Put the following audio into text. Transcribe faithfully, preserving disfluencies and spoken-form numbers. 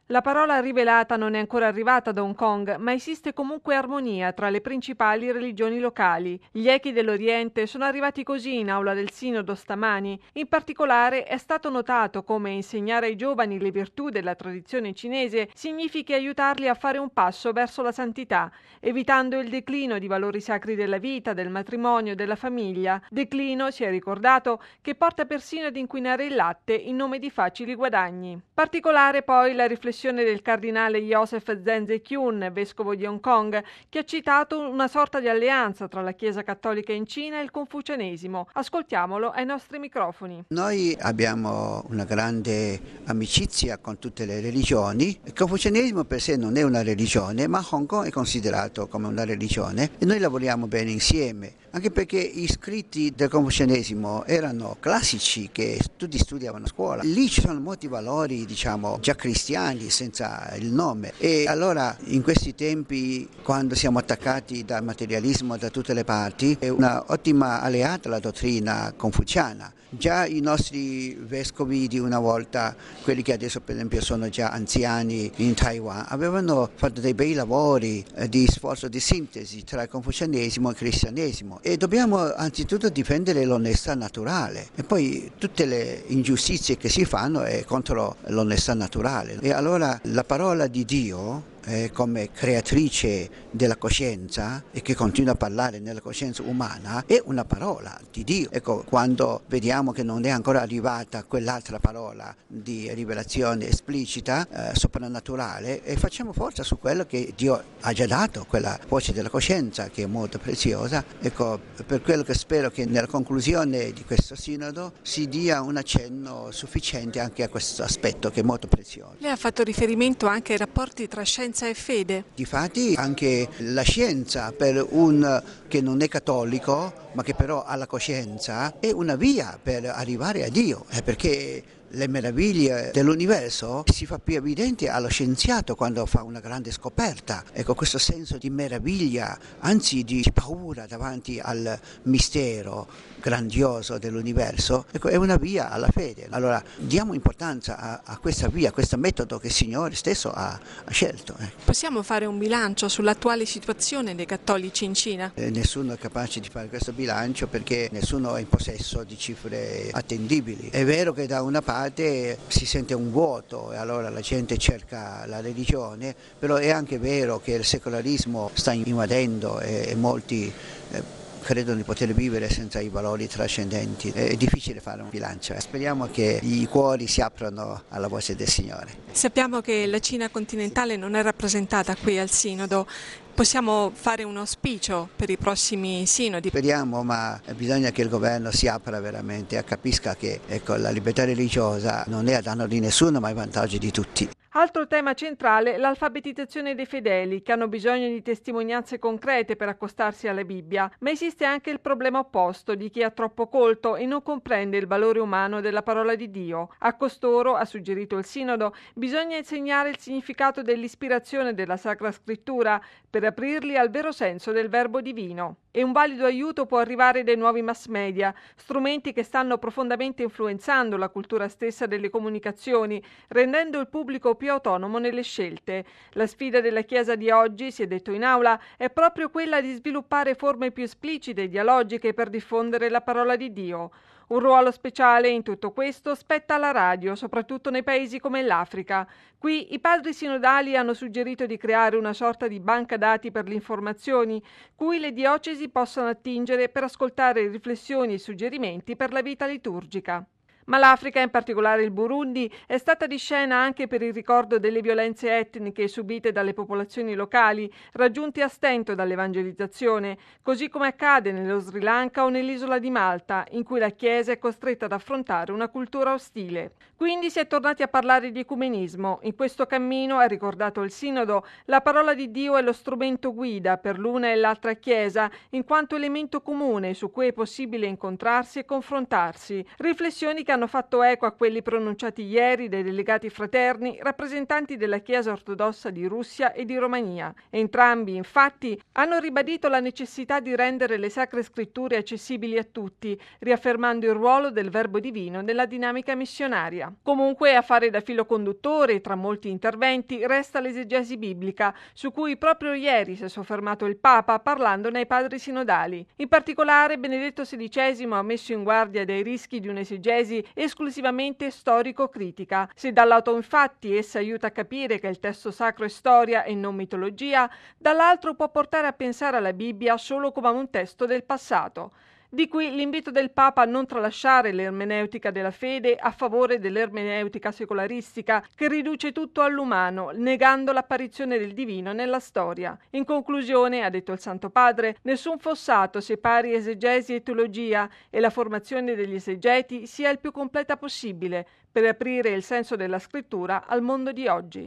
La parola rivelata non è ancora arrivata da Hong Kong, ma esiste comunque armonia tra le principali religioni locali. Gli echi dell'Oriente sono arrivati così in aula del Sinodo stamani. In particolare è stato notato come insegnare ai giovani le virtù della tradizione cinese significhi aiutarli a fare un passo verso la santità, evitando il declino di valori sacri della vita, del matrimonio, della famiglia. Declino, si è ricordato, che porta persino ad inquinare il latte in nome di facili guadagni. Particolare poi la riflessione del cardinale Joseph Zen Zhe-Kyun, vescovo di Hong Kong, che ha citato una sorta di alleanza tra la Chiesa cattolica in Cina e il confucianesimo. Ascoltiamolo ai nostri microfoni. Noi abbiamo una grande amicizia con tutte le religioni. Il confucianesimo per sé non è una religione, ma Hong Kong è considerato come una religione e noi lavoriamo bene insieme, anche perché gli scritti del confucianesimo erano classici che tutti studiavano a scuola. Lì ci sono molti valori, diciamo, già cristiani, senza il nome. E allora in questi tempi, quando siamo attaccati dal materialismo da tutte le parti, è una ottima alleata la dottrina confuciana. Già i nostri vescovi di una volta, quelli che adesso per esempio sono già anziani in Taiwan, avevano fatto dei bei lavori eh, di sforzo di sintesi tra il confucianesimo e il cristianesimo. E dobbiamo anzitutto difendere l'onestà naturale e poi tutte le ingiustizie che si fanno è contro l'onestà naturale. E allora la parola di Dio eh, come creatrice della coscienza e che continua a parlare nella coscienza umana è una parola di Dio. Ecco, quando vediamo che non è ancora arrivata quell'altra parola di rivelazione esplicita, eh, soprannaturale, e facciamo forza su quello che Dio ha già dato, quella voce della coscienza che è molto preziosa. Ecco, per quello che spero che nella conclusione di questo sinodo si dia un accenno sufficiente anche a questo aspetto che è molto prezioso. Lei ha fatto riferimento anche ai rapporti tra scienza e fede. Difatti anche la scienza per un che non è cattolico ma che però ha la coscienza è una via per arrivare a Dio, eh, perché le meraviglie dell'universo si fa più evidente allo scienziato quando fa una grande scoperta. Ecco, questo senso di meraviglia, anzi di paura davanti al mistero grandioso dell'universo, ecco, è una via alla fede. Allora diamo importanza a, a questa via, a questo metodo che il Signore stesso ha, ha scelto. Eh. Possiamo fare un bilancio sull'attuale situazione dei cattolici in Cina? Eh, nessuno è capace di fare questo bilancio perché nessuno è in possesso di cifre attendibili. È vero che da una parte si sente un vuoto e allora la gente cerca la religione, però è anche vero che il secolarismo sta invadendo e, e molti eh, credono di poter vivere senza i valori trascendenti. È difficile fare un bilancio. Speriamo che i cuori si aprano alla voce del Signore. Sappiamo che la Cina continentale non è rappresentata qui al Sinodo. Possiamo fare un auspicio per i prossimi sinodi? Speriamo, ma bisogna che il governo si apra veramente e capisca che ecco, la libertà religiosa non è a danno di nessuno, ma a vantaggio di tutti. Altro tema centrale, l'alfabetizzazione dei fedeli, che hanno bisogno di testimonianze concrete per accostarsi alla Bibbia, ma esiste anche il problema opposto di chi è troppo colto e non comprende il valore umano della parola di Dio. A costoro, ha suggerito il Sinodo, bisogna insegnare il significato dell'ispirazione della Sacra Scrittura per aprirli al vero senso del verbo divino. E un valido aiuto può arrivare dai nuovi mass media, strumenti che stanno profondamente influenzando la cultura stessa delle comunicazioni, rendendo il pubblico più autonomo nelle scelte. La sfida della Chiesa di oggi, si è detto in aula, è proprio quella di sviluppare forme più esplicite e dialogiche per diffondere la parola di Dio. Un ruolo speciale in tutto questo spetta alla radio, soprattutto nei paesi come l'Africa. Qui i padri sinodali hanno suggerito di creare una sorta di banca dati per le informazioni, cui le diocesi possono attingere per ascoltare riflessioni e suggerimenti per la vita liturgica. Ma l'Africa, in particolare il Burundi, è stata di scena anche per il ricordo delle violenze etniche subite dalle popolazioni locali, raggiunte a stento dall'evangelizzazione, così come accade nello Sri Lanka o nell'isola di Malta, in cui la Chiesa è costretta ad affrontare una cultura ostile. Quindi si è tornati a parlare di ecumenismo. In questo cammino, ha ricordato il Sinodo, la parola di Dio è lo strumento guida per l'una e l'altra Chiesa, in quanto elemento comune su cui è possibile incontrarsi e confrontarsi. Riflessioni che hanno fatto eco a quelli pronunciati ieri dai delegati fraterni, rappresentanti della Chiesa ortodossa di Russia e di Romania. Entrambi, infatti, hanno ribadito la necessità di rendere le sacre scritture accessibili a tutti, riaffermando il ruolo del verbo divino nella dinamica missionaria. Comunque, a fare da filo conduttore, tra molti interventi, resta l'esegesi biblica, su cui proprio ieri si è soffermato il Papa parlandone ai padri sinodali. In particolare, Benedetto sedicesimo ha messo in guardia dai rischi di un'esegesi esclusivamente storico-critica. Se da un lato infatti essa aiuta a capire che il testo sacro è storia e non mitologia, dall'altro può portare a pensare alla Bibbia solo come a un testo del passato. Di qui l'invito del Papa a non tralasciare l'ermeneutica della fede a favore dell'ermeneutica secolaristica, che riduce tutto all'umano, negando l'apparizione del divino nella storia. In conclusione, ha detto il Santo Padre, nessun fossato separi esegesi e teologia e la formazione degli esegeti sia il più completa possibile per aprire il senso della scrittura al mondo di oggi.